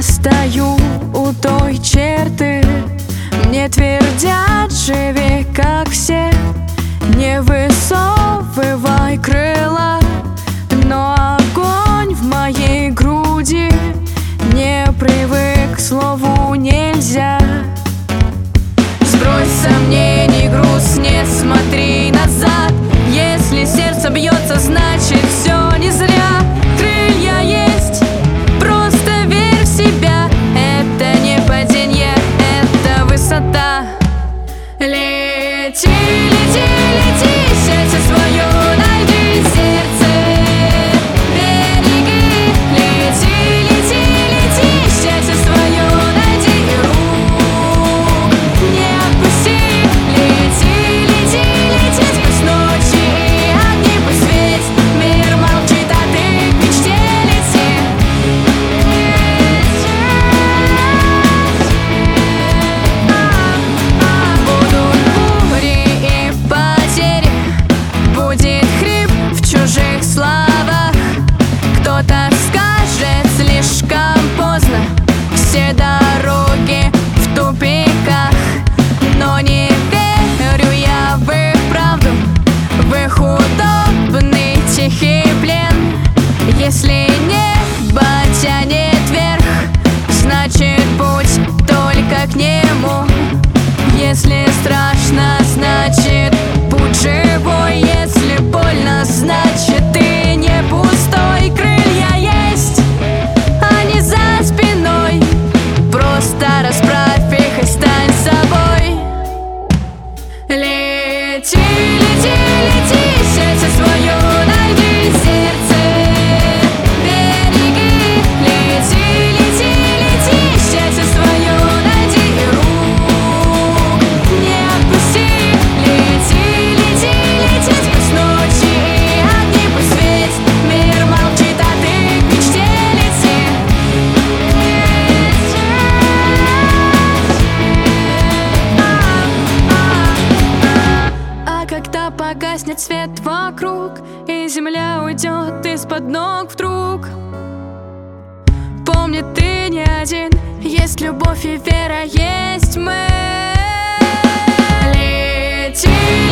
стою у той черты. Мне твердят: живи как все, не высовывай крыла. Но огонь в моей груди не привык к слову «нельзя». Сбрось сомнений, груз, не смотри назад. Если сердце бьется, значит все не зря. Крылья есть, просто верь в себя. Это не падение, это высота. Лети, лети, лети, счастье свое найди, сердце береги. Лети, лети, лети, счастье свое найди, рук не отпусти. Лети, лети, лети, сквозь ночи и огни пусть весь мир молчит, а ты к мечте лети. Будут бури и потери, будет хрип в чужих словах. Кто-то скажет слишком поздно, все дороги в тупиках. Но не верю я в их правду, в их удобный тихий плен. Если небо тянет вверх, значит путь только к нему. Если страшно, значит путь живой. Если больно, значит ты не пустой. Крылья есть, они за спиной, просто расправь их и стань собой. Лети, лети, лети, счастье свое найди, сердце береги. Лети, лети, лети, счастье свое найди, рук не отпусти. Лети, лети, лети, сквозь ночи и огни пусть весь мир молчит, а ты к мечте лети. А когда погаснет свет вокруг и земля уйдет из-под ног вдруг, помни, ты не один, есть любовь и вера, есть мы. Лети.